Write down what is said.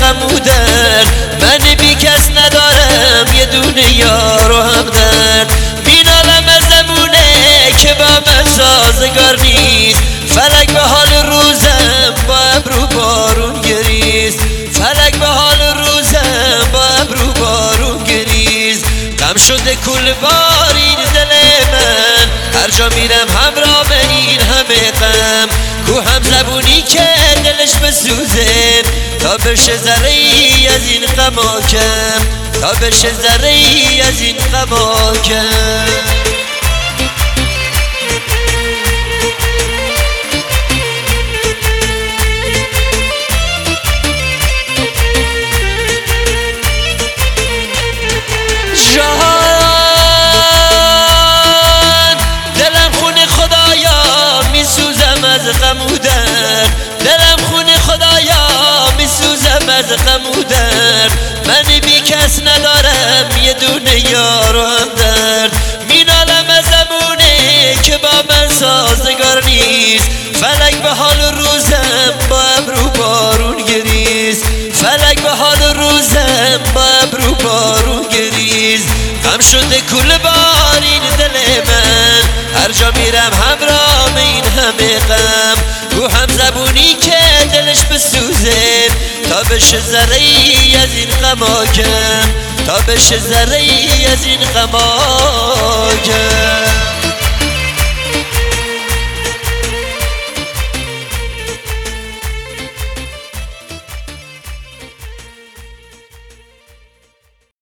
غم و درد. من بی کس ندارم یه دونه یار و همدرد. مینالم از زمونه که با من سازگار نیست. فلک به حال روزم با ابرو بارون گریست. فلک به حال روزم با ابرو بارون گریست. غم شده کل بارین دل من، هر جا میرم همراه این همه غم. کو هم زبونی که دلش بسوزه تا بشه ذره ای از این غما کم، تا بشه ذره ای از این غما کم. دلم خونه خدایا میسوزم از غم و درد. دلم خونه خدایا میسوزم از غم و درد. من بی کس ندارم یه دونه یار و همدرد. مینالم از زمونه که با من سازگار نیست. فلک به حال روزم با ابرو بارون گریست. فلک به حال روزم با ابرو بارون گریست. غم شده کل بارین دل من، هر جا میرم همراه این همه غم. کو هم زبونی که دلش بسوزه تا بشه ذره ای از این غما کم، تا بشه ذره ای از این غما کم.